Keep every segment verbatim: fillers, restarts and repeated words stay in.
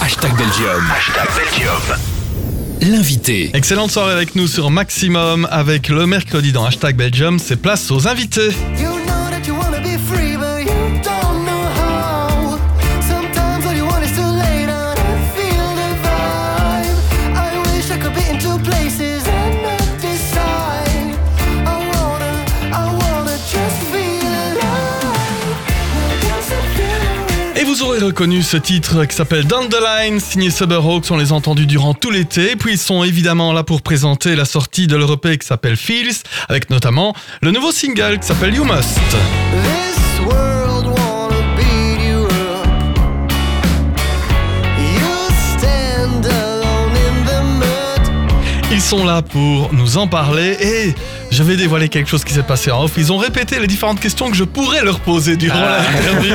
Hashtag Belgium. Hashtag Belgium. L'invité. Excellente soirée avec nous sur Maximum avec le mercredi dans Hashtag Belgium. C'est place aux invités. Vous aurez reconnu ce titre qui s'appelle Down the Line, signé Soberhawks, on les a entendus durant tout l'été. Puis ils sont évidemment là pour présenter la sortie de leur E P qui s'appelle Feels, avec notamment le nouveau single qui s'appelle You Must. This world wanna beat you up. You stand alone in the mud. Ils sont là pour nous en parler et je vais dévoiler quelque chose qui s'est passé en off. Ils ont répété les différentes questions que je pourrais leur poser durant ah. l'interview.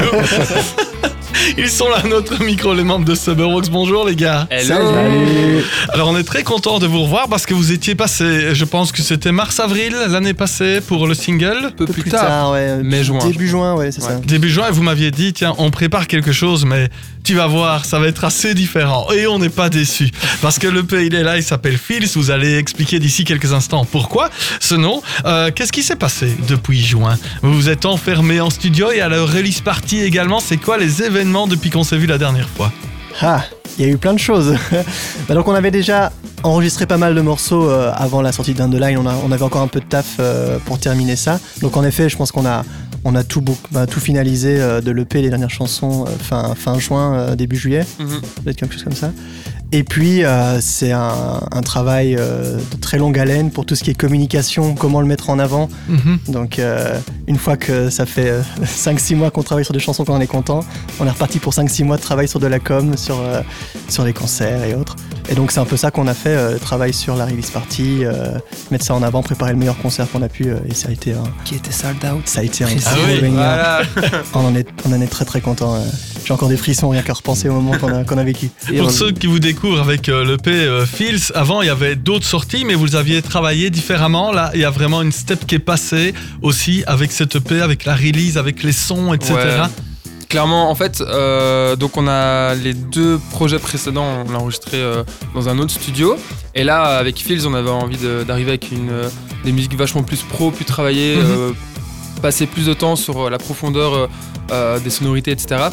Ils sont là, notre micro, les membres de Soberhawks. Bonjour les gars. Hello. Salut. Alors on est très content de vous revoir parce que vous étiez passé, je pense que c'était mars-avril l'année passée pour le single. Un peu, peu plus, plus tard, tard ouais. mai-juin. Début juin, ouais, c'est ouais. ça. Début juin, et vous m'aviez dit, tiens, on prépare quelque chose, mais tu vas voir, ça va être assez différent. Et on n'est pas déçus parce que le P, il est là, il s'appelle Feels. Vous allez expliquer d'ici quelques instants pourquoi ce nom. Euh, qu'est-ce qui s'est passé depuis juin? Vous vous êtes enfermé en studio et à la release party également. C'est quoi les événements depuis qu'on s'est vu la dernière fois? Ah, il y a eu plein de choses. Donc on avait déjà enregistré pas mal de morceaux euh, avant la sortie d'Down the Line. On, a, on avait encore un peu de taf euh, pour terminer ça. Donc en effet, je pense qu'on a, on a tout, bah, tout finalisé euh, de l'E P, les dernières chansons, euh, fin, fin juin, euh, début juillet. Mm-hmm. Peut-être quelque chose comme ça. Et puis, euh, c'est un, un travail euh, de très longue haleine pour tout ce qui est communication, comment le mettre en avant. Mm-hmm. Donc, euh, une fois que ça fait euh, cinq six mois qu'on travaille sur des chansons qu'on en est content, on est reparti pour cinq six mois de travail sur de la com, sur, euh, sur les concerts et autres. Et donc, c'est un peu ça qu'on a fait, euh, travail sur la release party, euh, mettre ça en avant, préparer le meilleur concert qu'on a pu. Euh, et ça a été un... Qui était sold out. Ça a été un... Ah oui, voilà. on, en est, on en est très très content. Euh. J'ai encore des frissons rien qu'à repenser au moment qu'on a, qu'on a vécu. Et pour on... ceux qui vous découvrent avec euh, l'E P euh, Feels, avant il y avait d'autres sorties, mais vous les aviez travaillé différemment. Là, il y a vraiment une step qui est passée aussi avec cette E P, avec la release, avec les sons, et cetera. Ouais. Clairement, en fait, euh, donc on a les deux projets précédents, on l'a enregistré euh, dans un autre studio. Et là, avec Feels, on avait envie de, d'arriver avec une, euh, des musiques vachement plus pro, plus travaillées, mm-hmm. euh, passer plus de temps sur la profondeur euh, des sonorités, et cetera.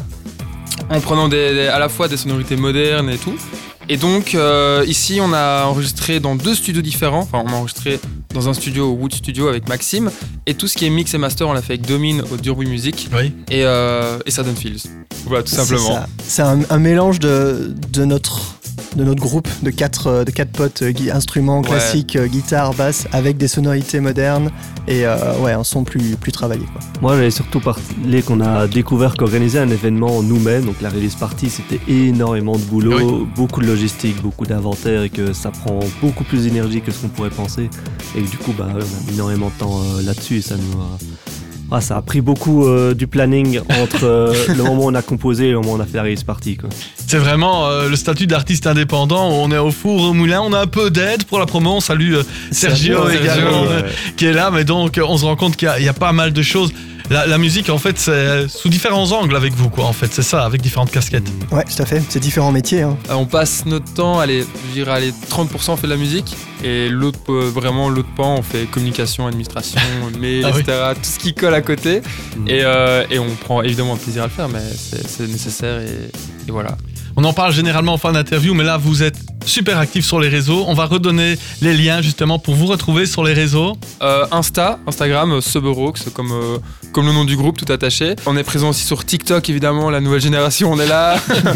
En prenant des, des, à la fois des sonorités modernes et tout. Et donc euh, ici on a enregistré dans deux studios différents. Enfin on a enregistré dans un studio au Wood Studio avec Maxime. Et tout ce qui est mix et master on l'a fait avec Domine au Durbuy Music. Oui. Et, euh, et ça donne Feels. Voilà tout simplement. C'est, ça. C'est un, un mélange de, de notre... de notre groupe de quatre, de quatre potes, euh, instruments classiques, ouais. euh, guitare, basse, avec des sonorités modernes et euh, ouais, un son plus, plus travaillé, quoi. Moi j'avais surtout parlé qu'on a découvert qu'organiser un événement nous-mêmes, donc la release party, c'était énormément de boulot, oui. beaucoup de logistique, beaucoup d'inventaire et que ça prend beaucoup plus d'énergie que ce qu'on pourrait penser et que du coup bah, on a mis énormément de temps euh, là-dessus et ça nous a... Ah, ça a pris beaucoup euh, du planning entre euh, le moment où on a composé et le moment où on a fait la release party, quoi. C'est vraiment euh, le statut d'artiste indépendant. On est au four au moulin, on a un peu d'aide pour la promo. On salue euh, Sergio, Sergio également Sergio, ouais. qui est là, mais donc on se rend compte qu'il y a, il y a pas mal de choses. La, la musique, en fait, c'est sous différents angles avec vous, quoi. En fait, c'est ça, avec différentes casquettes. Ouais, tout à fait. C'est différents métiers. Hein. On passe notre temps, allez, je dirais, allez, trente pour cent on fait de la musique et l'autre, euh, vraiment, l'autre pan, on fait communication, administration, mail, ah et cetera. Oui. Tout ce qui colle à côté. Mmh. Et, euh, et on prend évidemment un plaisir à le faire, mais c'est, c'est nécessaire et, et voilà. On en parle généralement en fin d'interview, mais là, vous êtes super actif sur les réseaux. On va redonner les liens justement pour vous retrouver sur les réseaux. Euh, Insta, Instagram, Soberhawks, comme, euh, comme le nom du groupe, tout attaché. On est présent aussi sur TikTok, évidemment, la nouvelle génération, on est là.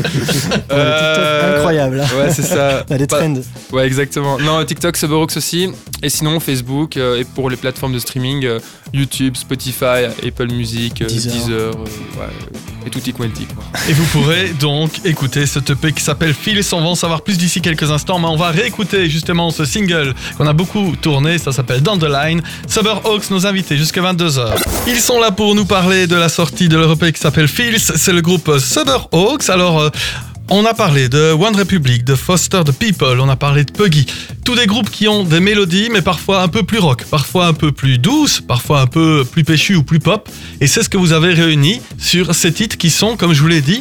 euh, TikTok, incroyable. Ouais, c'est ça. Il y a des Pas... trends. Ouais, exactement. Non, TikTok, Soberhawks aussi. Et sinon, Facebook, euh, et pour les plateformes de streaming, euh, YouTube, Spotify, Apple Music, euh, Deezer, Deezer euh, ouais, et tutti quanti. Et vous pourrez donc écouter cette E P qui s'appelle Feels. On va en savoir plus d'ici quelques instants, mais on va réécouter justement ce single qu'on a beaucoup tourné. Ça s'appelle Down the Line. Soberhawks, nos invités jusqu'à vingt-deux heures. Ils sont là pour nous parler de la sortie de leur E P qui s'appelle Feels. C'est le groupe Soberhawks. Alors... Euh, On a parlé de One Republic, de Foster the People, on a parlé de Puggy. Tous des groupes qui ont des mélodies, mais parfois un peu plus rock, parfois un peu plus douces, parfois un peu plus péchues ou plus pop. Et c'est ce que vous avez réuni sur ces titres qui sont, comme je vous l'ai dit,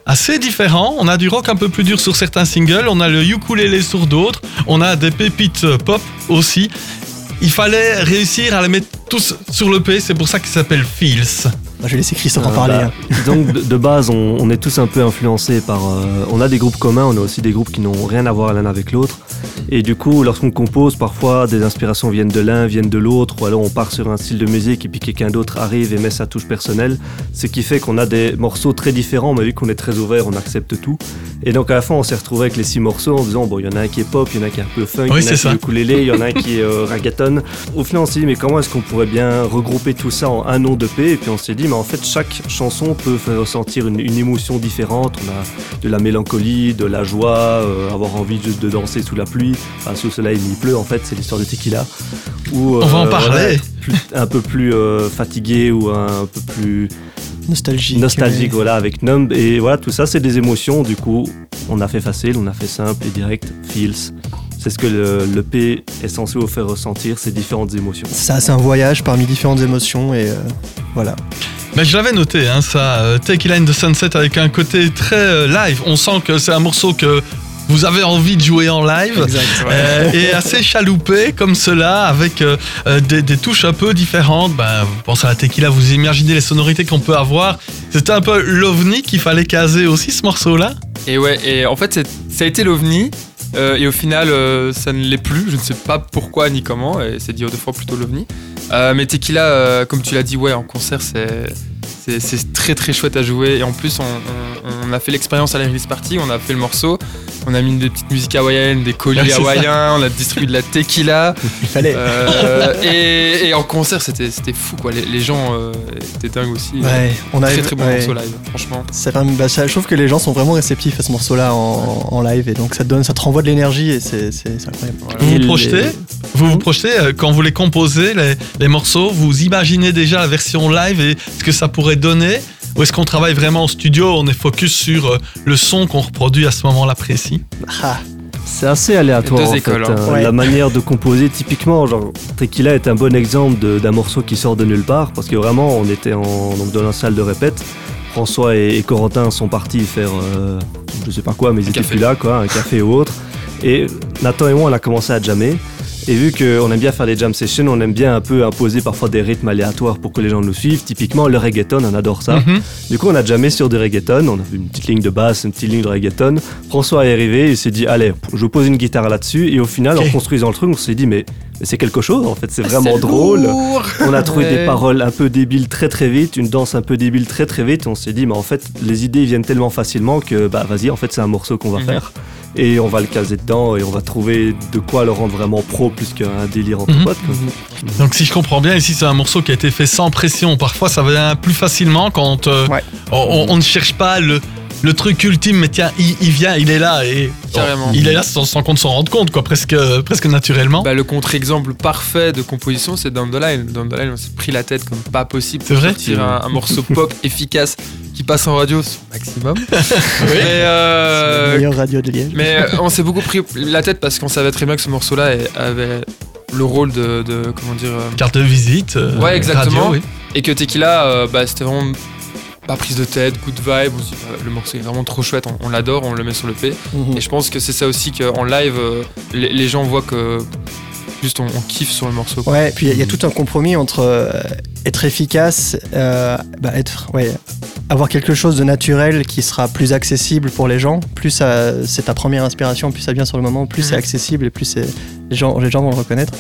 assez différents. On a du rock un peu plus dur sur certains singles, on a le ukulélé sur d'autres, on a des pépites pop aussi. Il fallait réussir à les mettre tous sur l'E P, c'est pour ça qu'il s'appelle Feels. Bah, je vais laisser Christophe en Euh, parler. bah, hein. Donc de, de base, on, on est tous un peu influencés par... euh, on a des groupes communs, on a aussi des groupes qui n'ont rien à voir l'un avec l'autre. Et du coup, lorsqu'on compose, parfois des inspirations viennent de l'un, viennent de l'autre, ou alors on part sur un style de musique et puis quelqu'un d'autre arrive et met sa touche personnelle. Ce qui fait qu'on a des morceaux très différents, mais vu qu'on est très ouvert, on accepte tout. Et donc à la fin, on s'est retrouvé avec les six morceaux en disant, bon, il y en a un qui est pop, il y en a un qui est un peu funk, Oui, il y en a un c'est qui est ça. ukulélé, il y en a un qui est euh, reggaeton. Au final, on s'est dit, mais comment est-ce qu'on pourrait bien regrouper tout ça en un nom d'E P? Et puis on s'est dit, mais en fait, chaque chanson peut faire ressentir une, une émotion différente. On a de la mélancolie, de la joie, euh, avoir envie juste de danser sous la pluie, enfin, sous le soleil, mais il pleut en fait, c'est l'histoire de Tequila. Ou, On va en parler. voilà, plus- un peu plus euh, fatigué ou un peu plus Nostalgique. nostalgique, mais- voilà, avec Numb. Et voilà, tout ça, c'est des émotions. Du coup, on a fait facile, on a fait simple et direct. Feels. C'est ce que le, l'E P est censé vous faire ressentir, ces différentes émotions. Ça, c'est un voyage parmi différentes émotions et euh, voilà. Mais je l'avais noté, hein, ça, euh, Tequila in the Sunset avec un côté très euh, live. On sent que c'est un morceau que vous avez envie de jouer en live. Exact. Euh, et assez chaloupé comme cela, avec euh, euh, des, des touches un peu différentes. Ben, vous pensez à la Tequila, vous imaginez les sonorités qu'on peut avoir. C'était un peu l'ovni qu'il fallait caser aussi, ce morceau-là. Et ouais, et en fait, c'est- ça a été l'ovni. euh, et au final, euh, ça ne l'est plus. Je ne sais pas pourquoi ni comment. Et c'est dit deux fois plutôt l'ovni. Euh, mais Tequila, euh, comme tu l'as dit, ouais, en concert, c'est, c'est, c'est très très chouette à jouer. Et en plus, on, on- on a fait l'expérience à la release party. On a fait le morceau. On a mis des petites musiques hawaïennes, des colliers Ouais, c'est ça. hawaïens. On a distribué de la tequila. Il fallait. Euh, et, et en concert, c'était, c'était fou, quoi. Les, les gens euh, étaient dingues aussi. Ouais, on a Très très bon ouais. morceau live, franchement. Ça, fait- bah, ça- je trouve que les gens sont vraiment réceptifs à ce morceau-là en, en live et donc ça te donne, ça te renvoie de l'énergie et c'est, c'est, c'est incroyable. Voilà. Vous Et vous les- projetez, vous vous projetez euh, quand vous les composez, les, les morceaux, vous imaginez déjà la version live et ce que ça pourrait donner? Ou est-ce qu'on travaille vraiment en studio, on est focus sur euh, le son qu'on reproduit à ce moment-là précis? Ah, C'est assez aléatoire Deux en écoles, fait, hein. hein. Ouais. La manière de composer, typiquement, genre Tequila est un bon exemple de- d'un morceau qui sort de nulle part, parce que vraiment, on était en, donc dans la salle de répète. François et, et Corentin sont partis faire, euh, je sais pas quoi, mais ils Un étaient café. plus là, quoi, un café ou autre. Et Nathan et moi, on a commencé à jammer. Et vu qu'on aime bien faire des jam sessions, on aime bien un peu imposer parfois des rythmes aléatoires pour que les gens nous suivent. Typiquement, le reggaeton, on adore ça. Mhm. Du coup, on a jammé sur du reggaeton, on a vu une petite ligne de basse, une petite ligne de reggaeton. François est arrivé, il s'est dit, allez, je pose une guitare là-dessus. Et au final, Ok. en construisant le truc, on s'est dit, mais, mais c'est quelque chose, en fait, c'est vraiment drôle. On a trouvé Ouais. des paroles un peu débiles très très vite, une danse un peu débile très très vite. Et on s'est dit, mais en fait, les idées viennent tellement facilement que, bah vas-y, en fait, c'est un morceau qu'on va Mhm. faire. Et on va le caser dedans et on va trouver de quoi le rendre vraiment pro plus qu'un délire entre Mhm. potes, quoi. Donc si je comprends bien, ici c'est un morceau qui a été fait sans pression. Parfois ça vient plus facilement quand euh, Ouais. on, on- on ne cherche pas le, le truc ultime, mais tiens, il, il vient, il est là et Carrément. il est là sans, sans qu'on s'en rende compte, quoi, presque, presque naturellement. Bah, le contre-exemple parfait de composition, c'est Down the Line. Down the Line, on s'est pris la tête comme pas possible C'est pour vrai sortir un, un morceau pop efficace qui passe en radio sur maximum. Mais, c'est euh, la meilleure radio de Liège. mais euh, on s'est beaucoup pris la tête parce qu'on savait très bien que ce morceau-là est- avait le rôle de, de- comment dire, euh, Carte de visite. euh, Ouais, exactement. radio, oui. et que Tequila, euh, bah, c'était vraiment pas prise de tête, good vibe. On se dit, bah, le morceau est vraiment trop chouette, on, on l'adore, on le met sur le P. Mhm. Et je pense que c'est ça aussi qu'en live, euh, les, les gens voient que juste on, on kiffe sur le morceau. quoi. Ouais, puis il y, a- il y a tout un compromis entre euh, être efficace, euh, bah, être, ouais, avoir quelque chose de naturel qui sera plus accessible pour les gens. Plus ça- c'est ta première inspiration, plus ça vient sur le moment, plus Mhm. c'est accessible et plus c'est- les gens, les gens vont le reconnaître.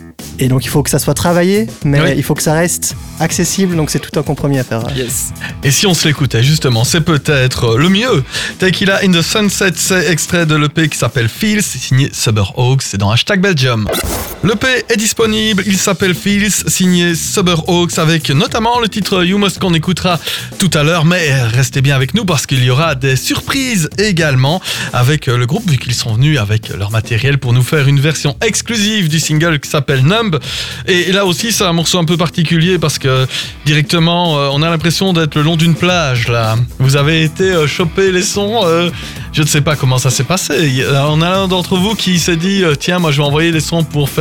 Et donc il faut que ça soit travaillé, mais Ouais. il faut que ça reste accessible, donc c'est tout un compromis à faire. Yes. Et si on se l'écoutait, justement, c'est peut-être le mieux. Tequila in the Sunset, c'est extrait de l'E P qui s'appelle Feels, c'est signé Suberhawks, c'est dans hashtag Belgium. L'E P est disponible, il s'appelle Feels, signé Suberhawks, avec notamment le titre You Must qu'on écoutera tout à l'heure, mais restez bien avec nous parce qu'il y aura des surprises également avec le groupe, vu qu'ils sont venus avec leur matériel pour nous faire une version exclusive du single qui s'appelle Numb. Et là aussi, c'est un morceau un peu particulier parce que directement, euh, on a l'impression d'être le long d'une plage là. Vous avez été euh, choper les sons, euh, je ne sais pas comment ça s'est passé. Il y a- On a l'un d'entre vous qui s'est dit euh, tiens, moi je vais envoyer des sons pour faire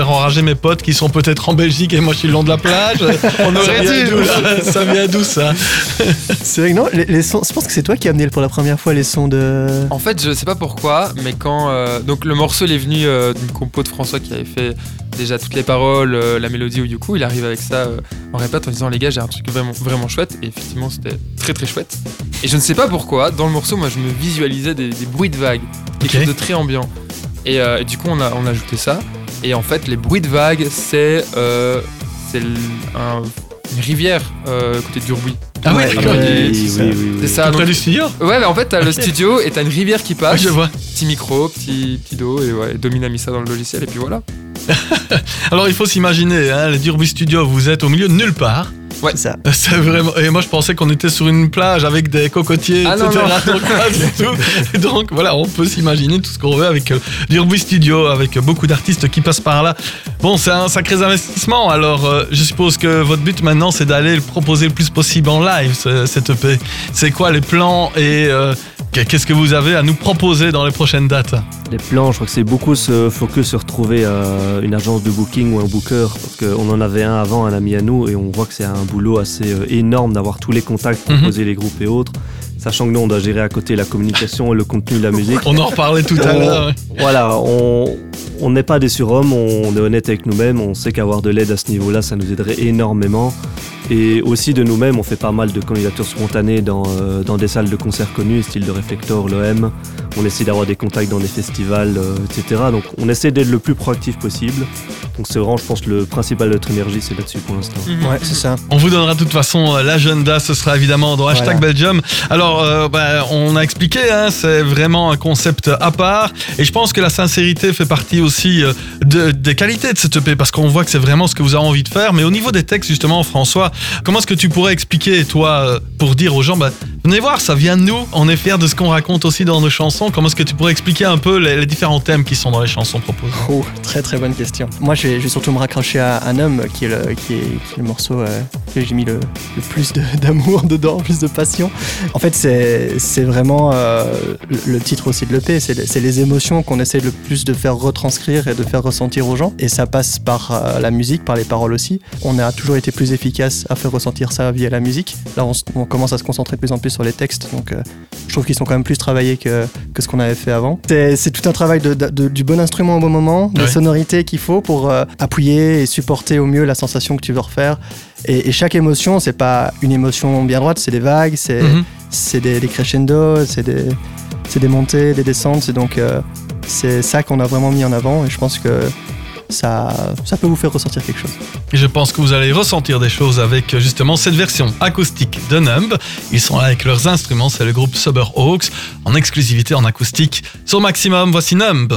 faire enrager mes potes qui sont peut-être en Belgique et moi je suis le long de la plage. On aurait dû. Ça vient d'où ça? C'est vrai que non, les, les sons, je pense que c'est toi qui as amené pour la première fois les sons de... En fait, je sais pas pourquoi, mais quand... Euh, donc le morceau, il est venu euh, d'une compo de François qui avait fait déjà toutes les paroles, euh, la mélodie au Yuku. Il arrive avec ça euh, en répète en disant les gars, j'ai un truc vraiment, vraiment chouette. Et effectivement, c'était très très chouette. Et je ne sais pas pourquoi, dans le morceau, moi je me visualisais des, des bruits de vagues, quelque Okay. chose de très ambiant. Et, euh, et du coup, on a, on a ajouté ça. Et en fait, les bruits de vagues, c'est, euh, c'est l- un, une rivière euh, côté d'Urbui. Ah oui, Ouais, d'accord. ouais, oui, c'est ça. oui, oui, oui. C'est ça. Tout près donc- du studio? Ouais, mais en fait, t'as le studio et t'as une rivière qui Oui, passe. je vois. Petit micro, petit, petit dos, et ouais, Domine a mis ça dans le logiciel, et puis voilà. Alors il faut s'imaginer, hein, le Durby Studio, vous êtes au milieu de nulle part. C'est ça. C'est vraiment. Et moi je pensais qu'on était sur une plage avec des cocotiers, Ah et cetera. non, Donc pas du tout. Donc voilà, on peut s'imaginer tout ce qu'on veut avec euh, Durby Studio, avec beaucoup d'artistes qui passent par là. Bon, c'est un sacré investissement. Alors euh, je suppose que votre but maintenant c'est d'aller le proposer le plus possible en live, ce- cette E P. C'est quoi les plans et euh, qu'est-ce que vous avez à nous proposer dans les prochaines dates? Les plans, je crois que c'est beaucoup se focus sur trouver euh, une agence de booking ou un booker, parce qu'on en avait un avant, un ami à nous, et on voit que c'est un boulot assez euh, énorme d'avoir tous les contacts, proposer les groupes et autres, sachant que nous on doit gérer à côté la communication et le contenu de la musique. On en reparlait tout à On- l'heure. Ouais. Voilà, on on n'est pas des surhommes, on est honnête avec nous-mêmes, on sait qu'avoir de l'aide à ce niveau-là, ça nous aiderait énormément. Et aussi de nous-mêmes, on fait pas mal de candidatures spontanées dans, euh, dans des salles de concert connues, style de Reflector, l'O M. On essaie d'avoir des contacts dans des festivals, euh, et cetera. Donc on essaie d'être le plus proactif possible. Donc c'est vraiment, je pense, le principal de notre énergie, c'est là-dessus pour l'instant. Ouais, c'est ça. On vous donnera de toute façon euh, l'agenda, ce sera évidemment dans hashtag Voilà. Belgium. Alors, euh, bah, on a expliqué, hein, c'est vraiment un concept à part. Et je pense que la sincérité fait partie aussi euh, de, des qualités de cette E P, parce qu'on voit que c'est vraiment ce que vous avez envie de faire. Mais au niveau des textes, justement, François, comment est-ce que tu pourrais expliquer, toi, euh, pour dire aux gens, bah, venez voir, ça vient de nous, on est fiers de ce qu'on raconte aussi dans nos chansons. Comment est-ce que tu pourrais expliquer un peu les, les différents thèmes qui sont dans les chansons proposées? Oh, très très bonne question. Moi, je vais, je vais surtout me raccrocher à Un homme, qui est le, qui est, qui est le morceau euh, que j'ai mis le, le plus de- d'amour dedans, plus de passion. En fait, c'est c'est vraiment euh, le, le titre aussi de l'E P, c'est les, c'est les émotions qu'on essaie le plus de faire retranscrire et de faire ressentir aux gens. Et ça passe par euh, la musique, par les paroles aussi. On a toujours été plus efficace à faire ressentir ça via la musique. Là, on, s- on commence à se concentrer de plus en plus sur les textes, donc euh, je trouve qu'ils sont quand même plus travaillés que, que ce qu'on avait fait avant. C'est c'est tout un travail de, de- de- du bon instrument au bon moment, des Ouais. sonorités qu'il faut pour euh, appuyer et supporter au mieux la sensation que tu veux refaire. Et, et chaque émotion, c'est pas une émotion bien droite, c'est des vagues, c'est Mhm. c'est des, des crescendos, c'est des, c'est des montées, des descentes. C'est donc euh, c'est ça qu'on a vraiment mis en avant et je pense que ça, ça peut vous faire ressentir quelque chose. Et je pense que vous allez ressentir des choses avec euh, justement cette version acoustique de Numb. Ils sont là avec leurs instruments, c'est le groupe Sober Hawks, en exclusivité en acoustique. Sur Maximum, voici Numb.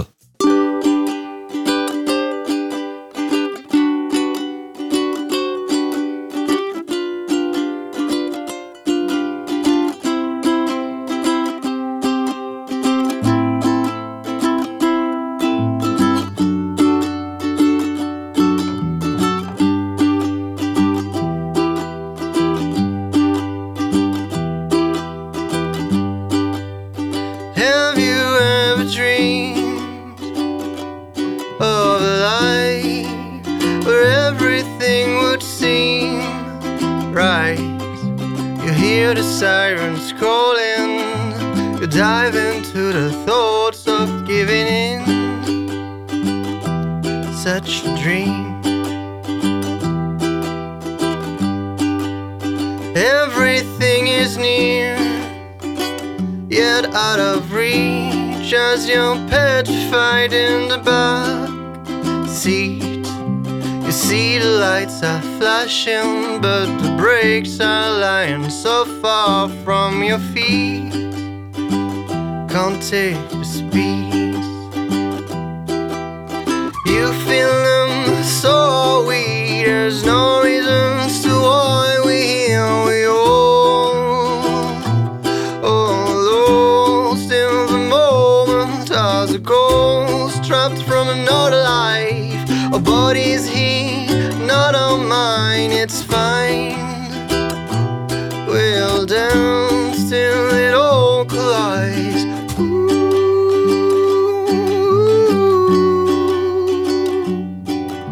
Have you ever dreamed of a life where everything would seem right? You hear the sirens calling, you dive into the thoughts of giving in. Such a dream. Everything is near, yet out of reach as you're petrified in the back seat. You see the lights are flashing, but the brakes are lying so far from your feet. Can't take the speed. You feel them, so are we. There's no reasons to why we here. We all all lost in the moment as a ghost trapped from another life. Our body's here, not our mind. It's fine. We'll dance till it all collides. Ooh.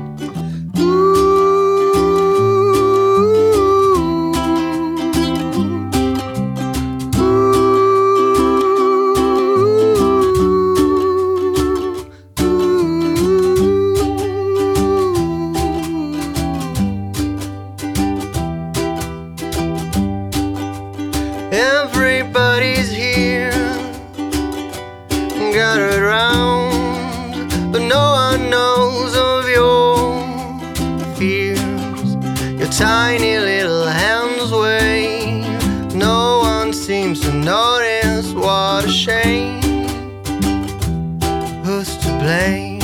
gathered round, but no one knows of your fears. Your tiny little hands wave. No one seems to notice. What a shame. Who's to blame?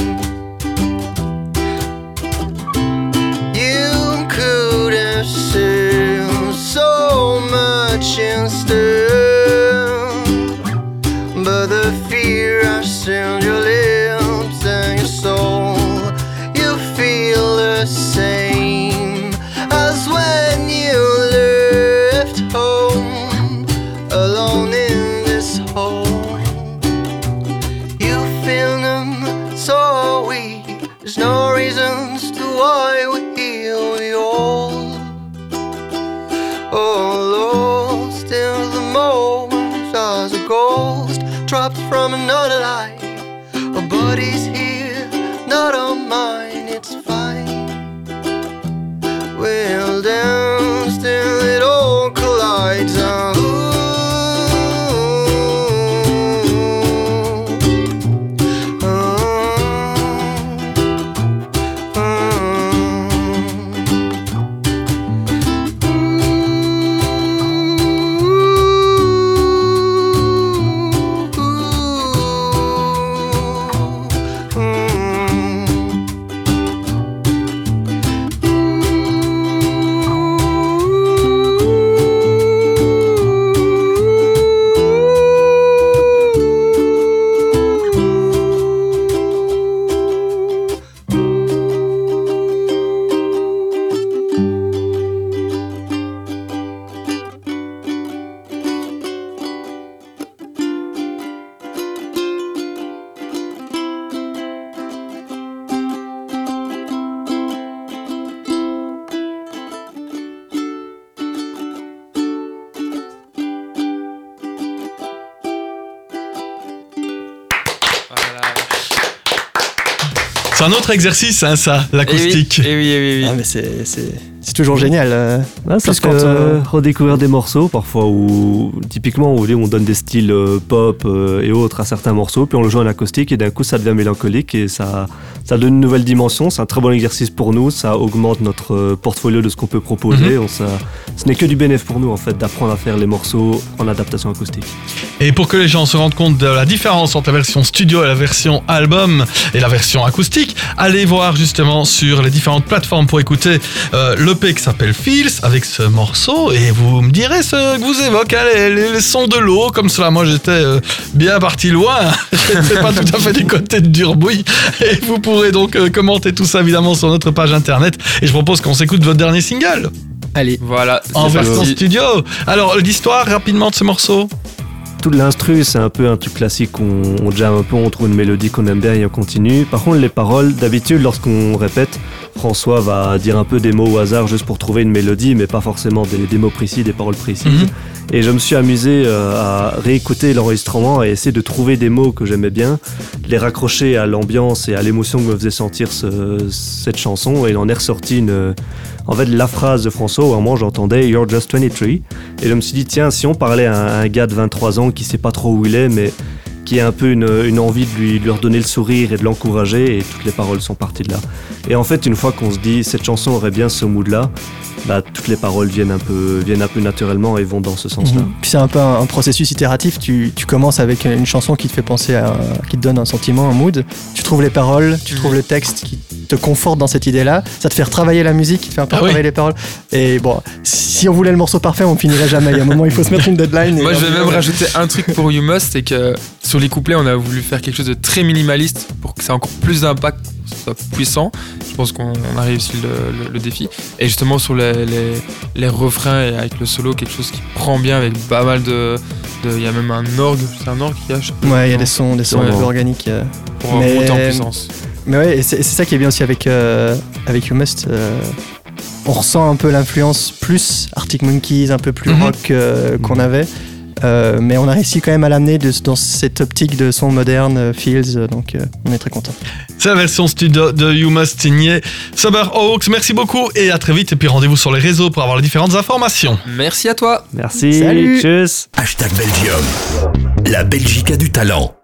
You could have said so much instead, but the fear I sealed your lips and your soul. You feel the same as when you left home, alone in this hole. You feel them, so are we. There's no reasons to why we're here. We all, oh, lost in the moment as a ghost dropped from another life. Our body's here, not on mine, it's fine. We'll dance till it all collides. Uh, ooh, C'est un autre exercice, hein, ça, l'acoustique. Et oui, et oui, et oui. Ah, mais c'est, c'est, c'est toujours génial. euh. Ouais, ça Plus fait quand, euh, euh, redécouvrir des morceaux parfois où typiquement où on donne des styles euh, pop euh, et autres à certains morceaux, puis on le joue en acoustique et d'un coup ça devient mélancolique et ça, ça donne une nouvelle dimension. C'est un très bon exercice pour nous, ça augmente notre euh, portfolio de ce qu'on peut proposer. Mhm. On, ça, ce n'est que du bénéfice pour nous en fait d'apprendre à faire les morceaux en adaptation acoustique. Et pour que les gens se rendent compte de la différence entre la version studio et la version album et la version acoustique, allez voir justement sur les différentes plateformes pour écouter euh, l'E P qui s'appelle Feels avec ce morceau et vous me direz ce que vous évoque, hein, les, les, les sons de l'eau comme cela. Moi j'étais euh, bien parti loin, je n'étais pas tout à fait du côté de Durbuy et vous pourrez donc euh, commenter tout ça évidemment sur notre page internet et je propose qu'on s'écoute votre dernier single Allez, Voilà, en c'est version parti. studio. Alors l'histoire rapidement de ce morceau. Tout l'instru, c'est un peu un truc classique, on, on jam un peu, on trouve une mélodie qu'on aime bien et on continue. Par contre, les paroles, d'habitude, lorsqu'on répète, François va dire un peu des mots au hasard juste pour trouver une mélodie, mais pas forcément des, des mots précis, des paroles précises. Mm-hmm. Et je me suis amusé euh, à réécouter l'enregistrement et essayer de trouver des mots que j'aimais bien, les raccrocher à l'ambiance et à l'émotion que me faisait sentir ce, cette chanson. Et il en est ressorti une... En fait, la phrase de François, où à un moment j'entendais « You're just twenty-three ». Et je me suis dit, tiens, si on parlait à un, à un gars de vingt-trois ans qui sait pas trop où il est, mais qui a un peu une, une envie de lui, de lui redonner le sourire et de l'encourager, et toutes les paroles sont parties de là. Et en fait, une fois qu'on se dit, cette chanson aurait bien ce mood-là, bah, toutes les paroles viennent un peu, viennent un peu naturellement et vont dans ce sens-là. Mhm. Puis c'est un peu un, un processus itératif. Tu, tu commences avec une chanson qui te fait penser à, qui te donne un sentiment, un mood. Tu trouves les paroles, tu trouves le texte qui te conforte dans cette idée-là. Ça te fait retravailler la musique, qui te fait un peu Ah oui. retravailler les paroles. Et bon, si on voulait le morceau parfait, on finirait jamais. Il y a un moment, il faut se mettre une deadline. et Moi, je vais on- même rajouter un truc pour You Must, c'est que sur les couplets, on a voulu faire quelque chose de très minimaliste pour que ça ait encore plus d'impact, que ce soit puissant. Je pense qu'on on a réussi le, le- le défi. Et justement, sur les, les, les refrains et avec le solo, quelque chose qui prend bien avec pas mal de. de- Il y a même un orgue, c'est un orgue qu'il y a, je sais pas. Ouais, il y a des sons, des sons Ouais. un peu organiques. euh. Pour Mais- monter en puissance. Mais ouais, et c'est, c'est ça qui est bien aussi avec, euh, avec You Must. euh, on ressent un peu l'influence plus Arctic Monkeys, un peu plus Mhm. rock euh, qu'on avait. Euh, mais on a réussi quand même à l'amener de, dans cette optique de son moderne, euh, Feels, euh, donc euh, on est très content. C'est la version studio de You Must signée Sober Hawks. Merci beaucoup et à très vite. Et puis rendez-vous sur les réseaux pour avoir les différentes informations. Merci à toi. Merci, Salut. tchuss. Hashtag Belgium. La Belgique a du talent.